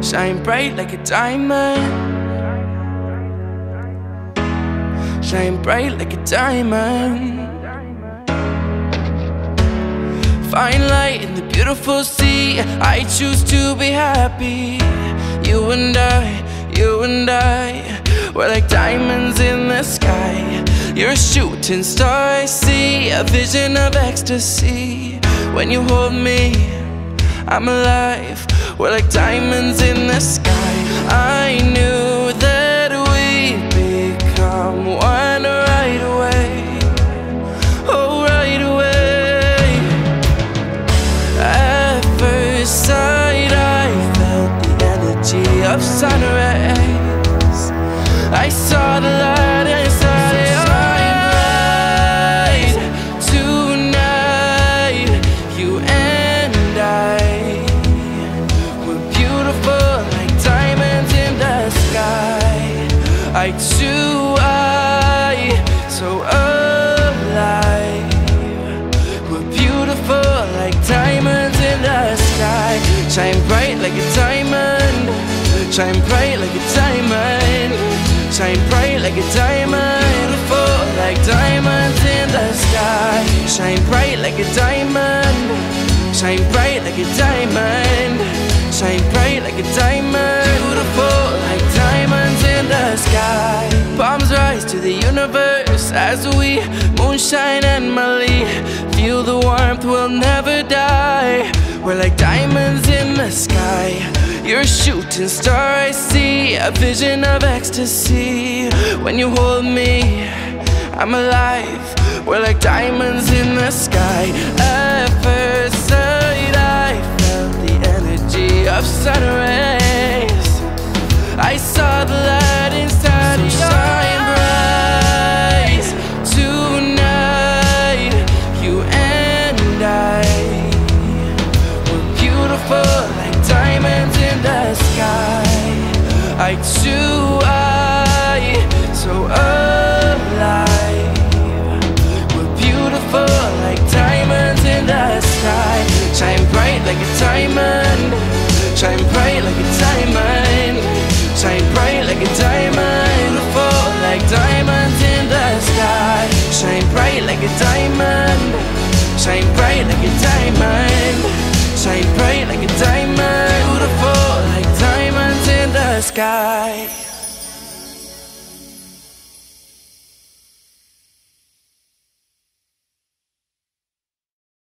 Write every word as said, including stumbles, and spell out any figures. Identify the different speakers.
Speaker 1: shine bright like a diamond, shine bright like a diamond. Find light in the beautiful sea. I choose to be happy. You and I, you and I, we're like diamonds in the sky. You're a shooting star, I see a vision of ecstasy. When you hold me, I'm alive. We're like diamonds in the sky. I knew that we'd become one right away. Oh, right away. At first sight, I felt the energy of sun rays. I saw the light inside it. I too, I, so alive. We're beautiful like diamonds in the sky. Shine bright like a diamond, shine bright like a diamond, shine bright like a diamond. Beautiful like diamonds in the sky. Shine bright like a diamond, shine bright like a diamond, shine bright like a diamond. Beautiful like diamonds in the sky. Palms rise to the universe as we moonshine and Mali. Feel the warmth, we'll never die. We're like diamonds in the sky. You're a shooting star, I see a vision of ecstasy. When you hold me, I'm alive. We're like diamonds in the sky. At first sight, I felt the energy of sun rays. I saw the light inside you. So shine bright tonight, you and I. We're beautiful like diamonds in the sky. I too, I, so alive. We're beautiful like diamonds in the sky. Shine bright like a diamond, shine bright like a diamond, shine bright like a diamond. Beautiful like diamonds in the sky. Shine bright like a diamond, shine bright like a diamond, shine bright like a diamond. Beautiful like diamonds in the sky.